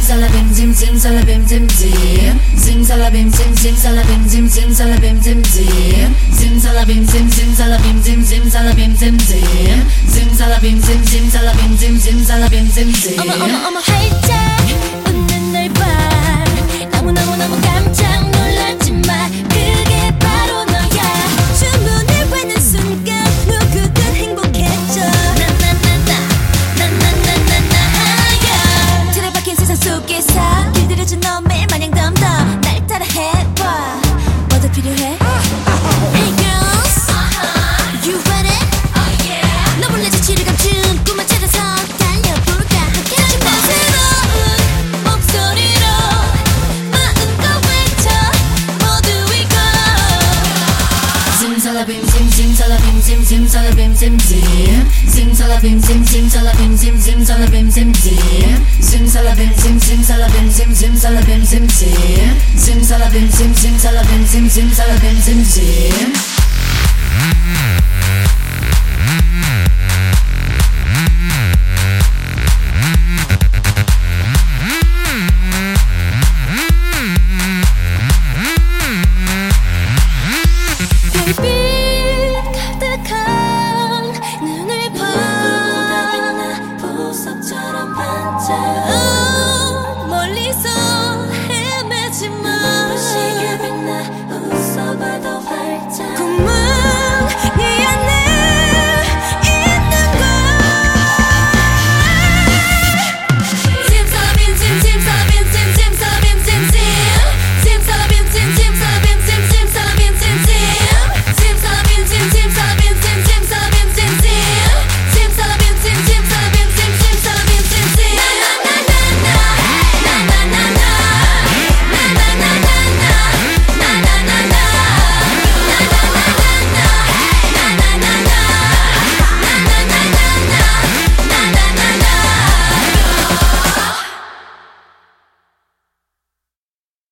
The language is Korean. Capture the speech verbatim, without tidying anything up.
simsalabim sim simsalabim sim sim simsalabim sim simsalabim sim simsalabim sim sim simsalabim sim simsalabim sim simsalabim sim sim simsalabim sim simsalabim sim simsalabim sim sim 어머 어머 어머 활짝 웃는 널 봐 너무너무너무 깜짝 놀랐지만 그게 바로 너야 주문을 외는 순간 누구든 행복해져 나나나나 나나나나나야 틀에 박힌 세상 속에서 길들여진 너 매일 마냥 덤덤 날 따라 해봐 뭐더 필요해? Hey girls You ready? 너 몰래 지치를 감춘 꿈을 찾아서 달려볼까 함께 나 새로운 목소리로 마음껏 외쳐 모두 이거 simsalabim sim simsalabim sim simsalabim sim sim simsalabim sim simsalabim sim simsalabim sim sim simsalabim sim simsalabim sim simsalabim sim sim simsalabim sim simsalabim sim simsalabim sim sim Baby